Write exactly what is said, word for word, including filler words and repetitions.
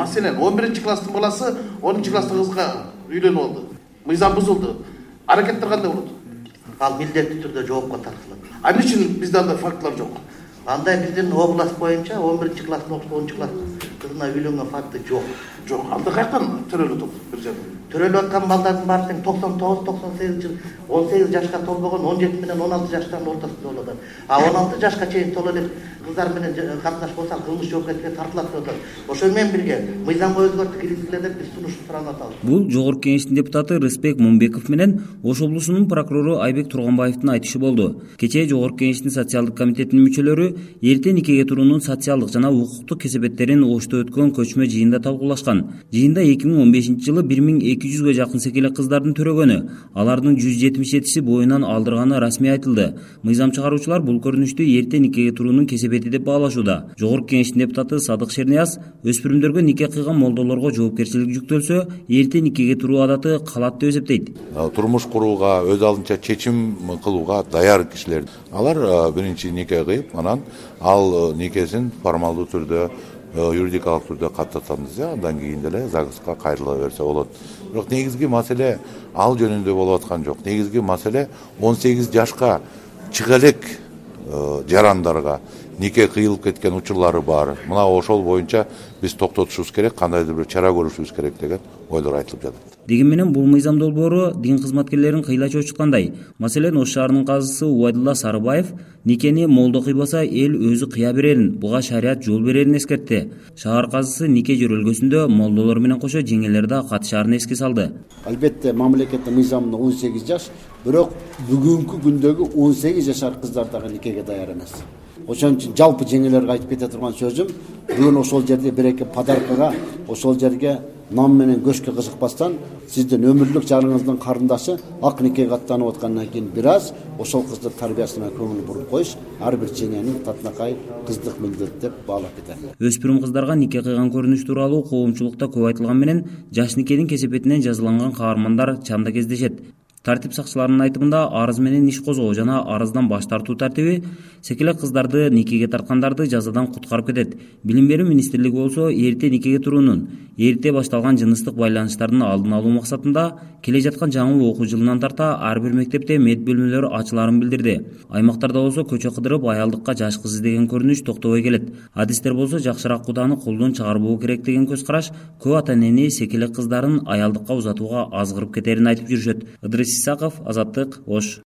Maселен он биринчи класстын баласы онунчу класстагы кызга үйлөнүп алды. Мыйзам бузулду. Аракеттер кандай болот? Ал милдеттүү түрдө жоопко тартылат. А эмне үчүн бизде андай фактылар жок? Андай биздин область боюнча он биринчи класстын окуп онунчу класс кызына үйлөнгөн факты жок. Жок. Анда каяктан төрөлүп атат бир жагынан? Төрөлүп аткан балдардын баары тең токсон тогуз токсон сегиз жыл он сегиз жашка толбогон он жети менен он алты жаштын ортосунда болот. А он алты жашка чейин толо элек кыздар менен катнаш болсо кылмыш жоопкерчиликке тартылат деп атат. Ошо менен бирге мыйзамга өзгөртүү киргизиле деп биз сунуш сурап атабыз. Бул Жогорку Кеңештин депутаты Рыспек Мумбеков менен Ош облусунун прокурору Айбек Турганбаевдин айтышы болду. Кечээ Жогорку Кеңештин социалдык комитетинин мүчөлөрү эрте никеге туруунун социалдык жана укуктук кесепеттерин Ошто өткөн көчмө жыйында талкуулашкан. Жыйында эки миң он бешинчи жылы бир миң эки жүзгө жакын секелек кыздардын төрөгөнү, алардын жүз жетимиш жетиси боюнан алдырганы расмий айтылды. Мыйзам чыгаруучулар бул көрүнүштү эрте никеге туруунун кесепети деп баалашууда. Жогорку Кеңештин депутаты Садык Шернияз өспүрүмдөргө нике кыйган молдолорго жоопкерчилик жүктөлсө, эрте никеге туруу адаты калат деп эсептейт. Турмуш курууга, өз алдынча чечим кылууга даяр кишилер. Алар биринчи нике кыйып, анан ал никесин формалдуу түрдө юридикалык түрдө каттатабыз. Андан кийин деле ЗАГСка кайрыла берсе болот. Бирок негизги маселе ал жөнүндө болуп аткан жок. Негизги маселе он сегиз жашка чыга элек жарандарга нике кыйылып кеткен учурлары бар. Мына ошол боюнча биз токтотушубуз керек, кандайдыр бир чара көрүшүбүз керек деген ойлор айтылып жатат. Деген менен бул мыйзам долбоору дин кызматкерлерин кыйла чочуткандай. Маселен, Ош шаарынын казысы Убайдулла Сарыбаев никени молдо кыйбаса эл өзү кыя берерин, буга шарият жол берерин эскертти. Шаар казысы нике жөрөлгөсүндө молдолор менен кошо жеңелер да катышаарын эске салды. Албетте мамлекеттин мыйзамында он сегиз жаш, бирок бүгүнкү күндөгү он сегиз жашар кыздар дагы никеге даяр эмес. Ошон үчүн жалпы жеңелерге айтып кете турган сөзүм, бүгүн ошол жерде бир эки подаркага, ошол жерге нам менен көчкө кызыкпастан, сиздин өмүрлүк жарыңыздын карындашы ак никеге аттанып аткандан кийин бир аз ошол кыздын тарбиясына көңүл буруп коюш ар бир жеңенин татынакай кыздык милдет деп баалап кетем. Өспүрүм кыздарга нике кыйган көрүнүш тууралуу коомчулукта көп айтылган менен жаш никенин кесепетинен жазаланган каармандар чамда кездешет. Тартип сакчыларынын айтымында арыз менен иш козгоо жана арыздан баш тартуу тартиби секелек кыздарды никеге тарткандарды жазадан куткарып кетет. Билим берүү министрлиги болсо эрте никеге туруунун, эрте башталган жыныстык байланыштардын алдын алуу максатында келе жаткан жаңы окуу жылынан тарта ар бир мектепте мед бөлмөлөрү ачылаарын билдирди. Аймактарда болсо көчө кыдырып аялдыкка жаш кыз издеген көрүнүш токтобой келет. Адистер болсо жакшыраак куданы колдон чыгарбоо керек деген көз караш көп ата энени секелек кыздарын аялдыкка узатууга азгырып кетерин айтып жүрүшөт. Исаков, Азаттык, Ош.